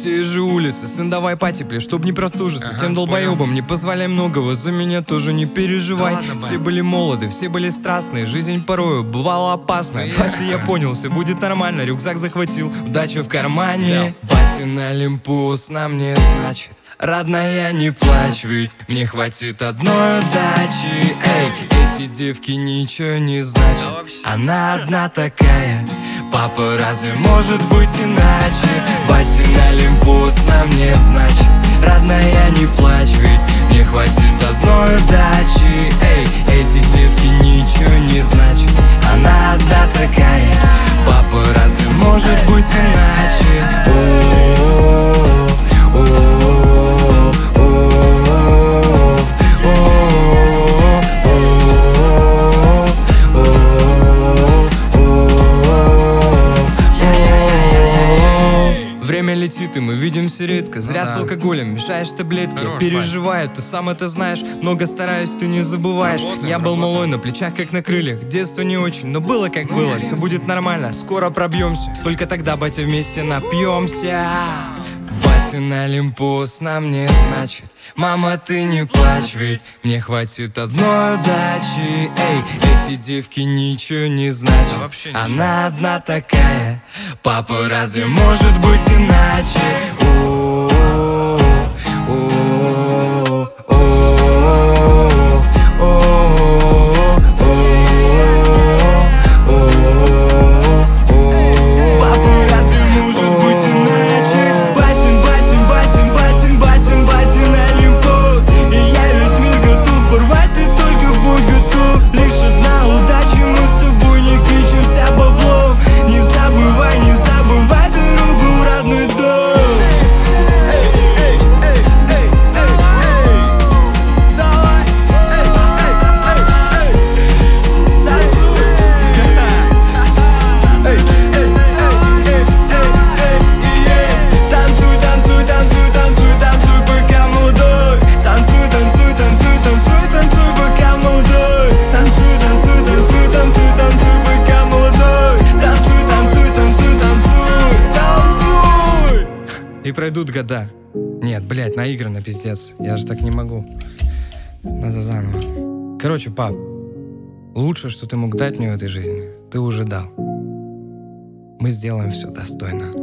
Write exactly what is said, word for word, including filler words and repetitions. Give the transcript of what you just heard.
те же улицы, сын, давай потеплее, чтоб не простужиться. Ага, Тем долбоебам не позволяй многого, за меня тоже не переживай. Да ладно, Все Бань. были молоды, все были страстные, жизнь порою бывала опасная. Ну, Батя, я понял, все будет нормально, рюкзак захватил, удачу в кармане. Батин Олимпус нам не значит, родная, не плачь, ведь мне хватит одной удачи. Эй, эти девки ничего не значат, она одна такая. Папа, разве может быть иначе? Батин Олимпус нам не значит, родная, не плачь, ведь мне хватит одной удачи. Эй, эти девки ничего не значат, она одна такая. Папа, разве может быть иначе? О-о-о, о-о-о, о-о-о, время летит, и мы видимся редко. Зря Ну да. с алкоголем мешаешь таблетки. Хорош, Переживаю, ты сам это знаешь. Много стараюсь, ты не забываешь. Работаем, Я был работаем. малой, на плечах как на крыльях. Детство не очень, но было как было. Все будет нормально, скоро пробьемся. Только тогда, батя, вместе напьемся. Батин Олимпус нам не значит, мама, ты не плачь, ведь мне хватит одной удачи. Эй, эти девки ничего не значат, Да вообще ничего. она одна такая. Папа, разве может быть иначе? О-о-о, о-о-о, о-о-о, о-о-о. Папа, разве может быть иначе? Батин, батин, батин, батин, батин, батин Олимпус. И я весь мир готов порвать, ты только будь готов. Лишь одна удача, мы с тобой не кричимся бабло. Не забывай, не забывай дорогу в родной дом. Эй, эй, эй, эй, эй, эй. Давай, эй, эй, эй, эй. Танцуй. Эй, эй, эй, эй, эй, эй. Танцуй, танцуй, танцуй, танцуй, танцуй, пока молодой. Танцуй, танцуй, танцуй, танцуй, танцуй, пока молодой. Танцуй, танцуй, танцуй, танцуй, танцуй, пока молодой. Танцуй, танцуй, танцуй, танцуй, танцуй. И пройдут года. Нет, блядь, наигранно, пиздец. Я же так не могу. Надо заново. Короче, пап, лучшее, что ты мог дать мне в этой жизни, ты уже дал. Мы сделаем все достойно.